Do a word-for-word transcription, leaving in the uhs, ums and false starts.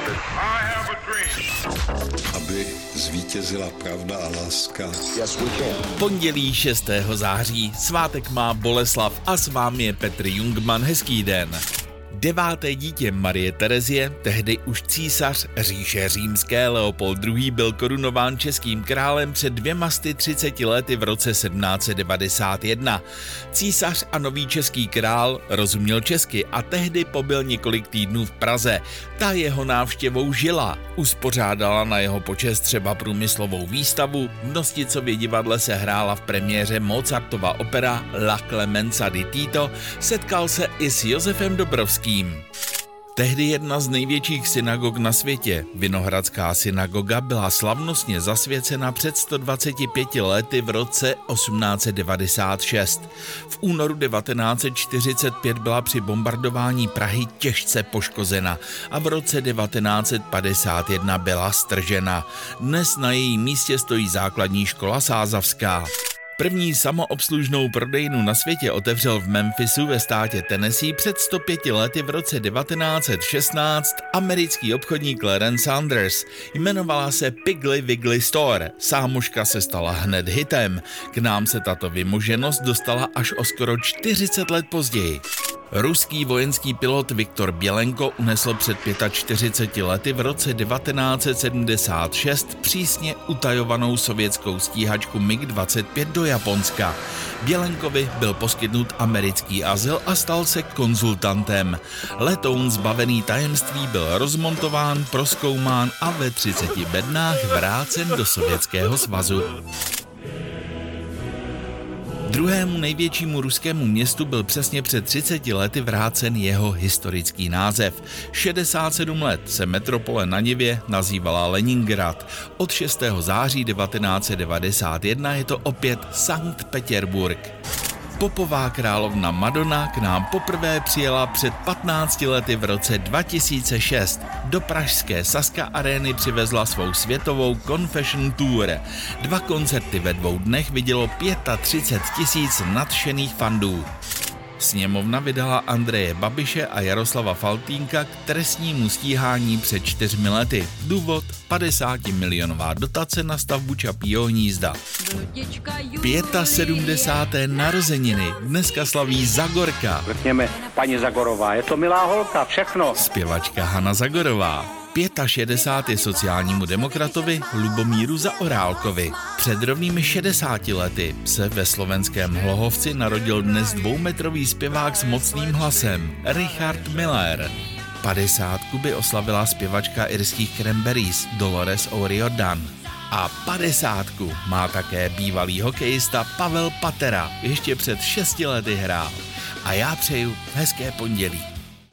Aby zvítězila pravda a láska. Yes, we can. Pondělí šestého září, svátek má Boleslav a s vámi je Petr Jungmann. Hezký den. Deváté dítě Marie Terezie, tehdy už císař říše římské Leopold druhý. byl korunován českým králem před dvěma sty třiceti lety v roce sedmnáct set devadesát jedna. Císař a nový český král rozuměl česky a tehdy pobyl několik týdnů v Praze. Ta jeho návštěvou žila. Uspořádala na jeho počest třeba průmyslovou výstavu, v Nosticově divadle se hrála v premiéře Mozartova opera La Clemenza di Tito, setkal se i s Josefem Dobrovským. Tehdy jedna z největších synagog na světě, Vinohradská synagoga, byla slavnostně zasvěcena před sto dvaceti pěti lety v roce osmnáct set devadesát šest. V únoru devatenáct set čtyřicet pět byla při bombardování Prahy těžce poškozena a v roce devatenáct set padesát jedna byla stržena. Dnes na jejím místě stojí základní škola sázavská. První samoobslužnou prodejnu na světě otevřel v Memphisu ve státě Tennessee před sto pěti lety v roce devatenáct set šestnáct americký obchodník Clarence Sanders. Jmenovala se Piggly Wiggly Store. Sámoška se stala hned hitem. K nám se tato vymoženost dostala až o skoro čtyřicet let později. Ruský vojenský pilot Viktor Bělenko unesl před čtyřiceti pěti lety v roce devatenáct set sedmdesát šest přísně utajovanou sovětskou stíhačku mig dvacet pět do Japonska. Bělenkovi byl poskytnut americký azyl a stal se konzultantem. Letoun zbavený tajemství byl rozmontován, prozkoumán a ve třiceti bednách vrácen do Sovětského svazu. Druhému největšímu ruskému městu byl přesně před třiceti lety vrácen jeho historický název. šedesát sedm let se metropole na Nivě nazývala Leningrad. Od šestého září devatenáct set devadesát jedna je to opět Sankt Petěrburg. Popová královna Madonna k nám poprvé přijela před patnácti lety v roce dva tisíce šest. Do pražské Sazka arény přivezla svou světovou Confession Tour. Dva koncerty ve dvou dnech vidělo třicet pět tisíc nadšených fandů. Sněmovna vydala Andreje Babiše a Jaroslava Faltýnka k trestnímu stíhání před čtyřmi lety. Důvod padesátimilionová dotace na stavbu Čapího hnízda. sedmdesáté páté narozeniny dneska slaví Zagorka. Řekněme, paní Zagorová, je to milá holka, všechno. Zpěvačka Hana Zagorová. šedesát pět je sociálnímu demokratovi Lubomíru Zaorálkovi. Před rovnými šedesáti lety se ve slovenském Hlohovci narodil dnes dvoumetrový zpěvák s mocným hlasem Richard Miller. Padesátku by oslavila zpěvačka irských Cranberries Dolores O'Riordan. A padesátku má také bývalý hokejista Pavel Patera, ještě před šesti lety hrál. A já přeju hezké pondělí.